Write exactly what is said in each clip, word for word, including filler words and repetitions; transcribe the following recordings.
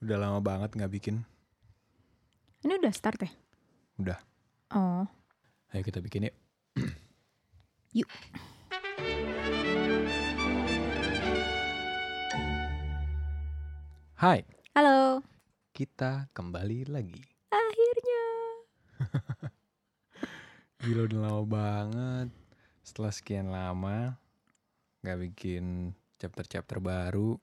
Udah lama banget gak bikin. Ini udah start ya? Udah. Oh. Ayo kita bikin yuk. Yuk. Hai. Halo. Kita kembali lagi. Akhirnya. Gila udah lama banget. Setelah sekian lama gak bikin chapter-chapter baru.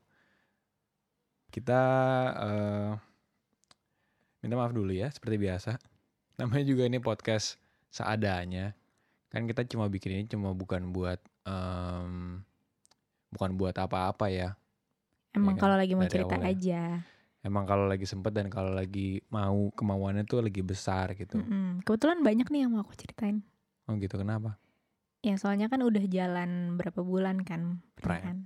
Kita uh, minta maaf dulu ya, seperti biasa. Namanya juga ini podcast seadanya. Kan kita cuma bikin ini cuma bukan buat um, bukan buat apa-apa ya. Emang Ya kan? kalau lagi mau Dari cerita awalnya. aja. Emang kalau lagi sempet dan kalau lagi mau, kemauannya tuh lagi besar gitu. Mm-mm. Kebetulan banyak nih yang mau aku ceritain. Oh gitu, kenapa? Ya soalnya kan udah jalan berapa bulan kan pernikahan. Prank.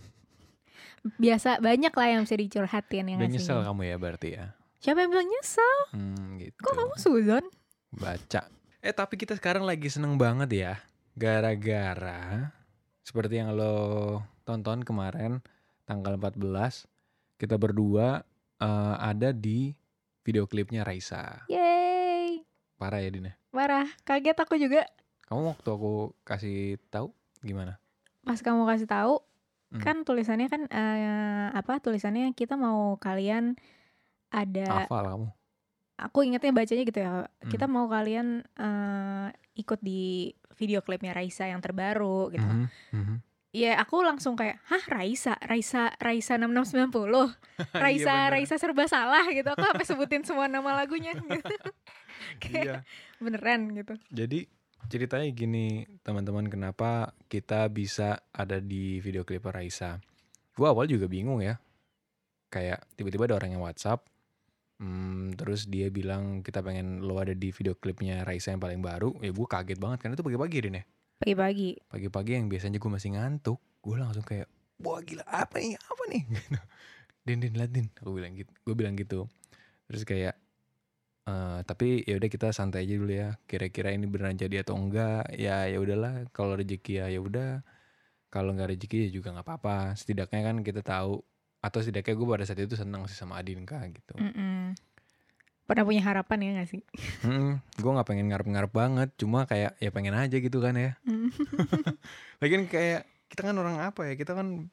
Biasa banyak lah yang bisa dicurhatin ya Udah gak sih? nyesel kamu ya berarti ya? Siapa yang bilang nyesel? Hmm gitu. Kok kamu suzon? Baca. Eh tapi kita sekarang lagi seneng banget ya. Gara-gara seperti yang lo tonton kemarin tanggal empat belas. Kita berdua uh, ada di video klipnya Raisa. Yeay. Parah ya Dina? Parah. Kaget aku juga. Kamu waktu aku kasih tahu gimana? Pas kamu kasih tahu Hmm. kan tulisannya kan uh, apa tulisannya kita mau kalian ada. Hafal kamu? Aku ingatnya bacanya gitu ya. Hmm. Kita mau kalian uh, ikut di video klipnya Raisa yang terbaru gitu. Mm-hmm. Mm-hmm. Ya aku langsung kayak, hah Raisa, Raisa, Raisa enam enam sembilan nol, Raisa, Iya, Raisa serba salah gitu. Aku sampai sebutin semua nama lagunya gitu. Kayak Iya. beneran gitu. Jadi ceritanya gini teman-teman, kenapa kita bisa ada di video klip Raisa. Gue awal juga bingung ya. Kayak tiba-tiba ada orang yang WhatsApp. Hmm, terus dia bilang kita pengen lo ada di video klipnya Raisa yang paling baru. Ya gue kaget banget kan itu pagi-pagi Din ya. Pagi-pagi. Pagi-pagi yang biasanya gue masih ngantuk. Gue langsung kayak wah gila apa nih apa nih. Din Din liat Din. Gue bilang gitu. Gue bilang gitu. Terus kayak Uh, tapi ya udah kita santai aja dulu ya. Kira-kira ini beneran jadi atau enggak? Ya ya udahlah. Kalau rezeki ya ya udah. Kalau nggak rezeki ya juga nggak apa-apa. Setidaknya kan kita tahu. Atau setidaknya gue pada saat itu senang sih sama Adinka gitu. Mm-mm. Pernah punya harapan ya nggak sih? Hmm, gue nggak pengen ngarep-ngarep banget. Cuma kayak ya pengen aja gitu kan ya. Lagian kayak kita kan orang apa ya? Kita kan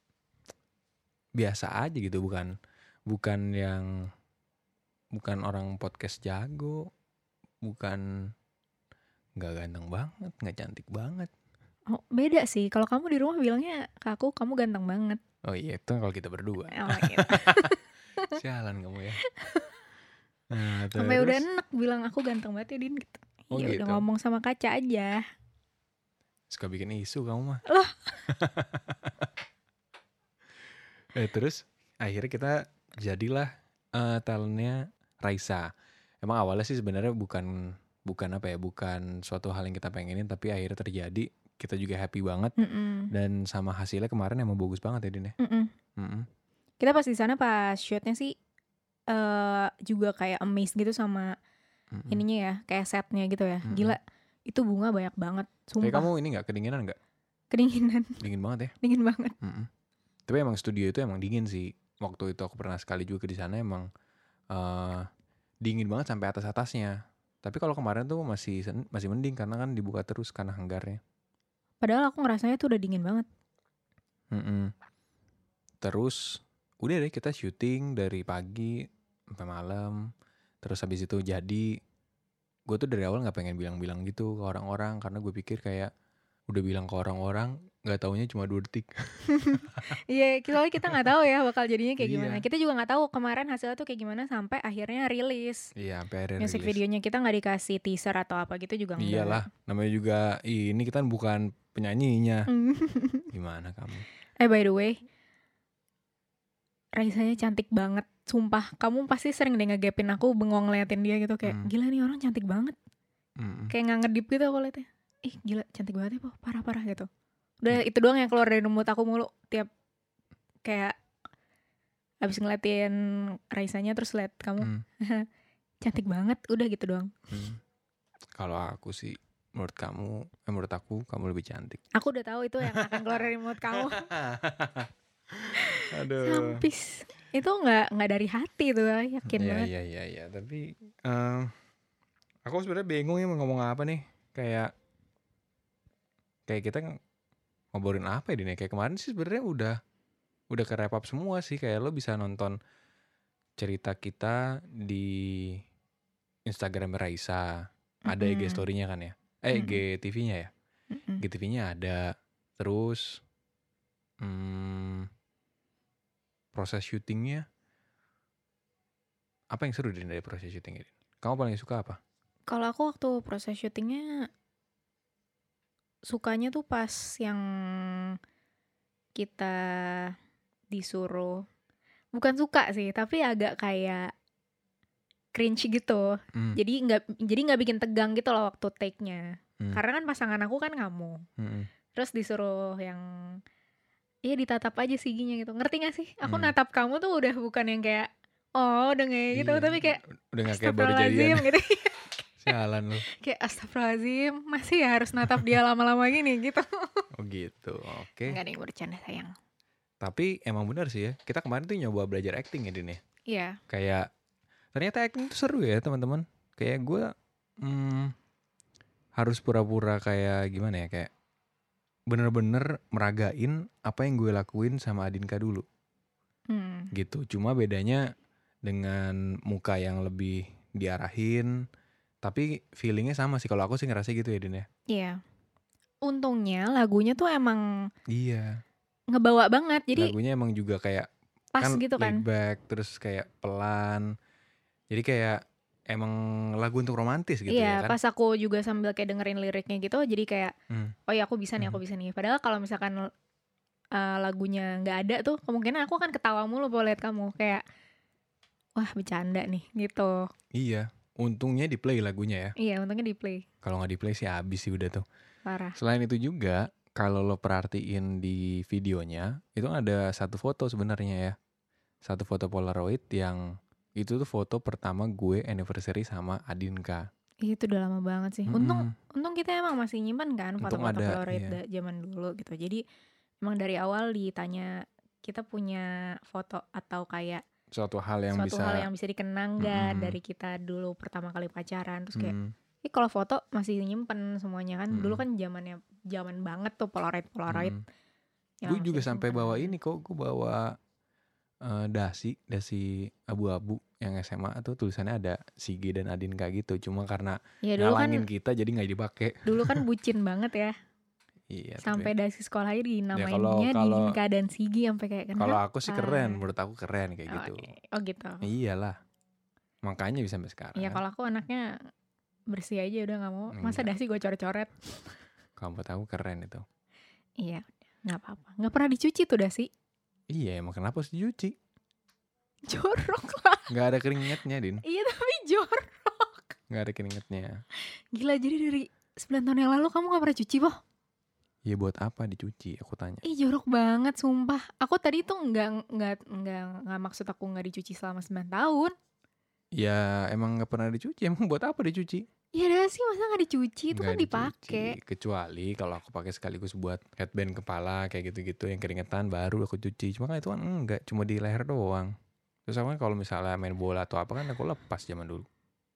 biasa aja gitu. Bukan bukan yang bukan orang podcast jago, bukan nggak ganteng banget, nggak cantik banget. Oh beda sih. Kalau kamu di rumah bilangnya ke aku kamu ganteng banget. Oh iya itu kalau kita berdua. Oh, gitu. Sialan kamu ya. Nah, Sampai terus, udah enak bilang aku ganteng banget ya Din gitu. Oh, ya gitu. udah ngomong sama kaca aja. Suka bikin isu kamu mah. Loh. eh terus akhirnya kita jadilah uh, talentnya Raisa. Emang awalnya sih sebenarnya bukan bukan apa ya, bukan suatu hal yang kita pengenin, tapi akhirnya terjadi. Kita juga happy banget. Mm-mm. Dan sama hasilnya kemarin emang bagus banget ya Din ya. Mm-mm. Mm-mm. Kita pas di sana pas shootnya sih uh, juga kayak amazed gitu sama Mm-mm. ininya ya, kayak setnya gitu ya. Mm-mm. Gila, itu bunga banyak banget. Sumpah. Tapi kamu ini nggak kedinginan nggak? Kedinginan. Dingin banget ya. Dingin banget. Mm-mm. Tapi emang studio itu emang dingin sih. Waktu itu aku pernah sekali juga di sana emang uh, dingin banget sampai atas-atasnya. Tapi kalau kemarin tuh masih masih mending karena kan dibuka terus karena hanggarnya. Padahal aku ngerasanya tuh udah dingin banget. Mm-mm. Terus udah deh kita syuting dari pagi sampai malam. Terus habis itu jadi. Gue tuh dari awal nggak pengen bilang-bilang gitu ke orang-orang karena gue pikir kayak udah bilang ke orang-orang nggak taunya cuma dua detik. Iya, soalnya kita nggak tahu ya bakal jadinya kayak Iya. gimana. Kita juga nggak tahu kemarin hasilnya tuh kayak gimana sampai akhirnya rilis. Iya, sampai akhirnya Music rilis. videonya kita nggak dikasih teaser atau apa gitu juga enggak. Iyalah, namanya juga ini kita kan bukan penyanyinya. Gimana kamu? Eh by the way, Raisanya cantik banget. Sumpah, kamu pasti sering deh ngegapin aku bengong ngeliatin dia gitu kayak Hmm. gila nih orang cantik banget. Mm-mm. Kayak nggak ngedip gitu aku liatnya. Ih gila cantik banget ya po, parah-parah gitu. Udah itu doang yang keluar dari mulut aku mulu tiap kayak abis ngeliatin Raisanya terus liat kamu Hmm. cantik banget, udah gitu doang. Hmm. Kalau aku sih menurut kamu, eh, menurut aku kamu lebih cantik. Aku udah tahu itu yang akan keluar dari mulut kamu. Aduh. Sampis. Itu nggak nggak dari hati tuh, yakin Iya banget. iya iya iya, tapi eh, aku sebenarnya bingung ya mau ngomong apa nih. Kayak kayak kita ng- ngobrolin apa ya Din? Kayak kemarin sih sebenarnya udah udah ke wrap up semua sih. Kayak lo bisa nonton cerita kita di Instagram Raisa. Ada I G Mm-mm. story-nya kan ya? Eh I G Mm-mm. T V-nya ya? Mm-mm. I G T V-nya ada. Terus hmm, proses syutingnya, apa yang seru Din dari proses syutingnya Din? Kamu paling suka apa? Kalau aku waktu proses syutingnya sukanya tuh pas yang kita disuruh, bukan suka sih, tapi agak kayak cringe gitu. Hmm. Jadi nggak jadi nggak bikin tegang gitu loh waktu take-nya. Hmm. Karena kan pasangan aku kan kamu. Hmm. Terus disuruh yang iya ditatap aja giginya gitu. Ngerti gak sih? Aku Hmm. natap kamu tuh udah bukan yang kayak oh udah kayak gitu, Iya, tapi kayak udah gak kayak baru astagfirullahaladzim jadian. gitu. Sialan lu. Kayak astagfirullahaladzim, masih ya harus natap dia lama-lama gini gitu. Oh gitu, oke. Enggak ada yang bercanda sayang. Tapi emang benar sih ya, kita kemarin tuh nyoba belajar acting ya Din ya. Iya. Kayak ternyata acting tuh seru ya teman-teman. Kayak gue hmm, harus pura-pura kayak gimana ya, kayak bener-bener meragain apa yang gue lakuin sama Adinka dulu. Hmm. Gitu, cuma bedanya dengan muka yang lebih diarahin. Tapi feelingnya sama sih, kalau aku sih ngerasa gitu ya Din ya. Iya. Untungnya lagunya tuh emang Iya. ngebawa banget. Jadi lagunya emang juga kayak pas kan gitu kan. laid back, terus kayak pelan. Jadi kayak emang lagu untuk romantis gitu iya, ya kan. pas aku juga sambil kayak dengerin liriknya gitu, jadi kayak Hmm. oh ya aku bisa nih, Hmm. aku bisa nih. Padahal kalau misalkan uh, lagunya nggak ada tuh, kemungkinan aku akan ketawa mulu kalau lihat kamu kayak wah bercanda nih gitu. Iya, untungnya di play lagunya ya. Iya, untungnya di play. Kalau nggak di play sih habis sih udah tuh. Parah. Selain itu juga, kalau lo perhatiin di videonya, itu ada satu foto sebenarnya ya. Satu foto Polaroid yang itu tuh foto pertama gue anniversary sama Adinka. Itu udah lama banget sih. Mm-mm. Untung untung kita emang masih nyimpan kan Untung foto-foto ada, Polaroid iya. da- zaman dulu gitu. Jadi emang dari awal ditanya kita punya foto atau kayak Suatu hal yang suatu bisa hal yang bisa dikenang gak Mm-mm. dari kita dulu pertama kali pacaran. Terus kayak Mm. Ih kalau foto masih nyimpen semuanya kan. Dulu Mm. kan zamannya zaman banget tuh Polaroid Polaroid. Mm. yang Gue juga masih sampai simpen. bawa ini kok, gue bawa eh, dasi, dasi abu-abu yang S M A tuh tulisannya ada Sige dan Adinka gitu. Cuma karena Ya dulu kan ngalangin kita jadi nggak dipakai. dulu kan bucin banget ya. Iya. Sampai tapi dasi sekolah aja dinamainnya kalau- kalau- Dinka dan Sigi sampai kayak kenapa? kalau aku sih keren, menurut aku keren kayak Oh, gitu. oh gitu. Iyalah, makanya bisa sampai sekarang. Iya kan. kalau aku anaknya bersih aja udah nggak mau. Masa Enggak. dasi gue coret-coret? Kalau buat aku keren itu. Iya, nggak apa-apa. Nggak pernah dicuci tuh dasi. Iya, emang kenapa harus dicuci? Jorok lah. Nggak ada keringetnya, Din. Iya tapi jorok. Nggak ada keringetnya. Gila jadi dari sembilan tahun yang lalu kamu nggak pernah cuci boh? Ya buat apa dicuci? Aku tanya. Ih jorok banget sumpah. Aku tadi tuh nggak nggak nggak nggak maksud aku nggak dicuci selama sembilan tahun. Ya emang nggak pernah dicuci. Emang buat apa dicuci? Ya dasi masa nggak dicuci itu Nggak kan dipakai. dicuci. Kecuali kalau aku pakai sekaligus buat headband kepala kayak gitu-gitu yang keringetan baru aku cuci. Cuma kan itu kan enggak, cuma di leher doang. Terus aku kan kalau misalnya main bola atau apa kan aku lepas zaman dulu.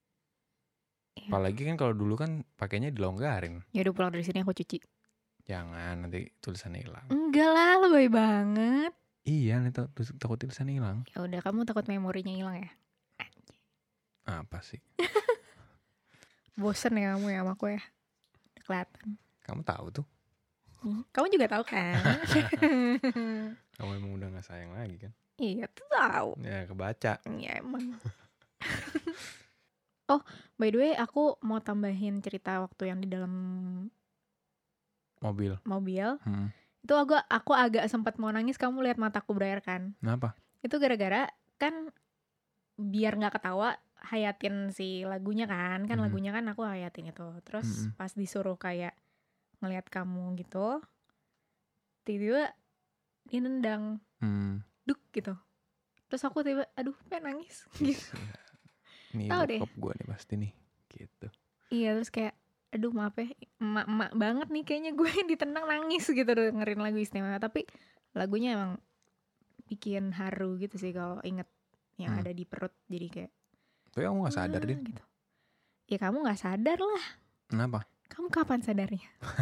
Iya. Apalagi kan kalau dulu kan pakainya dilonggarin. Ya udah pulang dari sini aku cuci. Jangan nanti tulisannya hilang. Enggak lah, lebay banget. Iya, nanti takut- takut tulisannya hilang. Ya udah kamu takut memorinya hilang ya? Apa sih? Bosen ya kamu ya sama aku ya? Udah kelihatan. Kamu tahu tuh. Hmm, Kamu juga tahu kan? Kamu emang udah gak sayang lagi kan? Iya tuh tahu. Ya kebaca. Ya emang. Oh, by the way, aku mau tambahin cerita waktu yang di dalam Mobil. mobil. Hmm. Itu aku aku agak sempat mau nangis, kamu lihat mataku berair kan? Kenapa? Itu gara-gara kan biar nggak ketawa hayatin si lagunya kan, kan Mhm. lagunya kan aku hayatin itu. Terus Mhm. pas disuruh kayak ngelihat kamu gitu, tiba-tiba dia nendang, Hmm. duk gitu. Terus aku tiba, aduh pengen nangis. Gitu. Ini Tahu deh. bokap gue nih pasti nih. Gitu. Iya terus kayak, aduh maaf ya, emak-emak banget nih kayaknya gue ditendang nangis gitu dengerin lagu Istimewa. Tapi lagunya emang bikin haru gitu sih kalau inget yang Hmm. ada di perut, jadi kayak Tapi kamu gak sadar, "Wah," Din. gitu. Ya kamu nggak sadar lah. Kenapa? Kamu kapan sadarnya?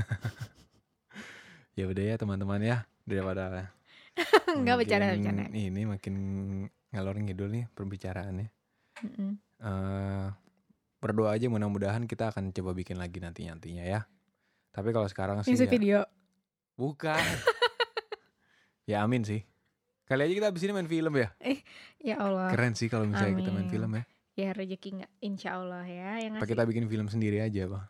Ya udah ya teman-teman ya, daripada Nggak, bercanda makin bercanda. ini makin ngalor ngidul nih perbicaraannya. Mm-mm. Eh, berdoa aja mudah-mudahan kita akan coba bikin lagi nanti-nantinya ya. Tapi kalau sekarang sih Music ya, video. bukan. Ya amin sih. Kali aja kita abis ini main film ya. Ya Allah. Keren sih kalau misalnya kita main Amin. film ya. Ya rezeki nggak, insya Allah ya yang Apa ngasih. kita bikin film sendiri aja, Pak?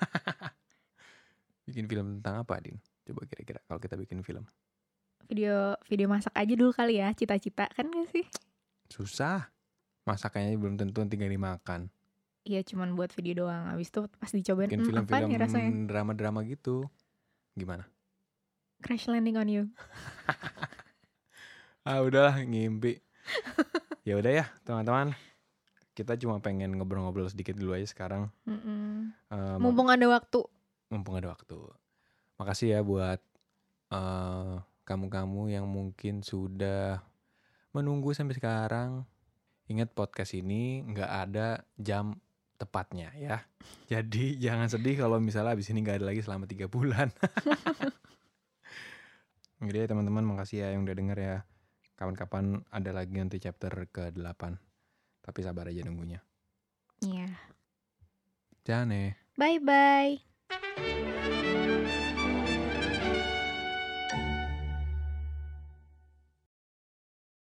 Bikin film tentang apa, Din? Coba kira-kira kalau kita bikin film. Video video masak aja dulu kali ya, cita-cita kan gak sih? Susah. Masakannya belum tentu tinggal dimakan. Iya, cuman buat video doang. Abis itu pas dicobain, Bikin hmm, apa nih rasanya? film-film drama-drama gitu. Gimana? Crash landing on you. Ah udahlah, ngimpi. Ya udah ya teman-teman, kita cuma pengen ngobrol-ngobrol sedikit dulu aja sekarang. Mm-mm. Eh, Mumpung ada waktu. mumpung ada waktu. Makasih ya buat eh, kamu-kamu yang mungkin sudah menunggu sampai sekarang. Ingat podcast ini nggak ada jam tepatnya ya. Jadi jangan sedih kalau misalnya abis ini nggak ada lagi selama tiga bulan. Jadi ya teman-teman, makasih ya yang udah denger ya. Kapan-kapan ada lagi nanti chapter ke delapan. Tapi sabar aja nunggunya. Iya. Jangan. Bye-bye.